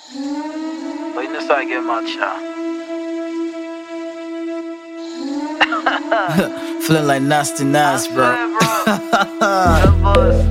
But you know so I get mad, Feeling like nasty Nas, bro. bro.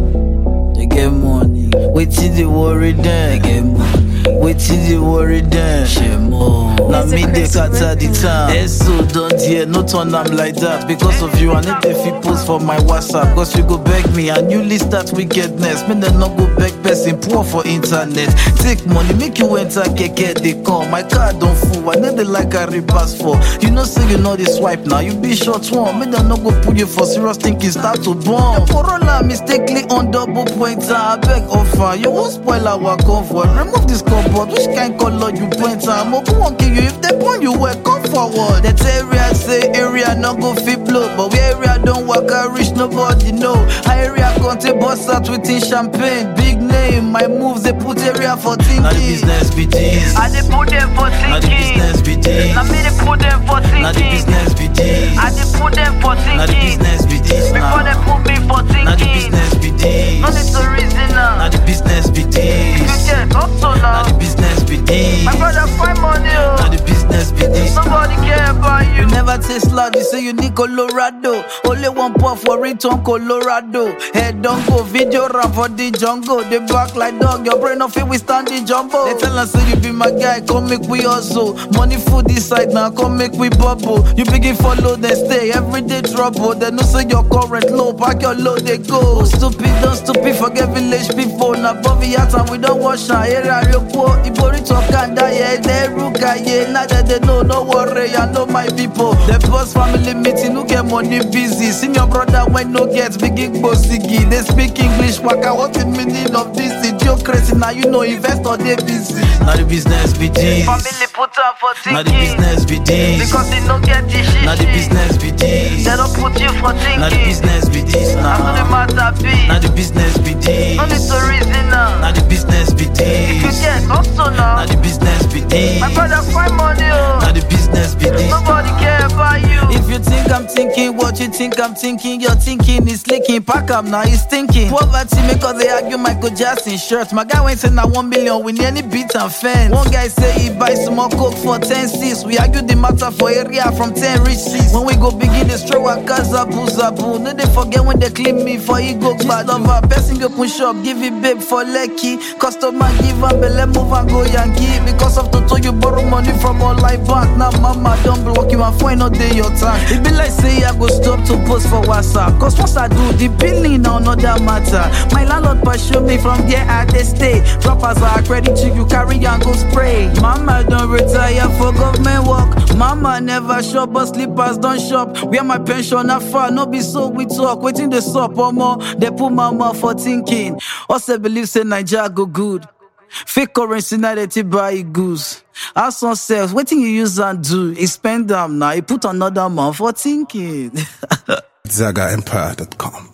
They get money. Wait till they worry then. They get money. Wait till they worry then. Shit more. Now me they cut at the time. So don't hear no turn am like that. Because of you, I need the fit post for my WhatsApp. Cause you go beg me and you list that wickedness. Me then not go beg person poor for internet. Take money, make you enter keke they come. My car don't fool. I need the like a repass for. You know say you know the swipe now. You be short one. Me then not go put you for serious thinking start to bomb. The Corolla mistakenly on double pointer. I beg offer. You won't spoil our comfort. Remove this cupboard. Which kind color you point am? Who won't kill you if they point you well? Come forward. That area say area no go fit blow, but we area don't work out rich nobody know. High area contain bust out within champagne. Big name, my moves they put area for thinking. Now the business be this. I dey put them for thinking. Now the business be this. Now me dey put them for thinking. Now the business be this. I dey put them for thinking. Now the business be this. Before they put me for thinking. Now the business be this. No need to reason now. Now the business be this. You get also now. Now the business be this. My brother find money, oh. Now the business be this. Nobody care about you. You never taste loud, you say you need Colorado. Only one puff for return Colorado. Head don't go, video rap for the jungle. They back like dog, your brain off it, we stand the jumbo. They tell us say you be my guy, come make we hustle. Money food this side now, come make we bubble. You begin follow, then stay, everyday trouble. They know say your current low, pack your load, they go. Oh, stupid, don't stupid, forget village people. Now Bobby Yat and we don't wash our area real poor. Ibori talk and die, yeah, they ruka, yeah. Now that they know, no worry, I know my people. The boss family meeting, who get money busy. Senior brother when no gets begin bossigi. They speak English, waka, what the meaning of this? Idiocracy, now you know investor they busy. Now the business be this. Family put up for thinking. Now the business be this. Because they don't get this shit. Now the business be this. They don't put you for thinking. Now the business be this. Now the matter be. Now the business be this. No need to reason now. Now the business be You this. get also now. Now the business be this. My brother find money, oh. Now the business be this. Nobody care about you. If you think I'm thinking what you think I'm thinking, your thinking is leaking. Pack up now, he's thinking. Poverty make us they argue Michael Jackson shirt. My guy went saying that 1 million with any beat and fence. One guy say he buy some more coke for 10 cents. We argue the matter for area from 10 rich seats. When we go begin the stroke, I zabu zabu. No they forget when they clean me for ego bad lover. Person open shop, give it babe for lucky. Customer give am belle move and go Yankee. Because of Toto you borrow money from online bank. Now mama don't block you and find no day your time. It be like say I go stop to post for WhatsApp. Cause once I do the billing now another matter. My landlord pursue me from there at the stay. Droppers are credit to you carry and go spray. Mama don't retire for government work. Mama never shop but sleepers don't shop. Where my pension are far, no be so we talk. Waiting the sup or more. They put mama for thinking. Also believe say Nigeria go good. Fake currency now they buy goose. As some self, waiting you use and do. He spend them now. He put another man for thinking. ZagaEmpire.com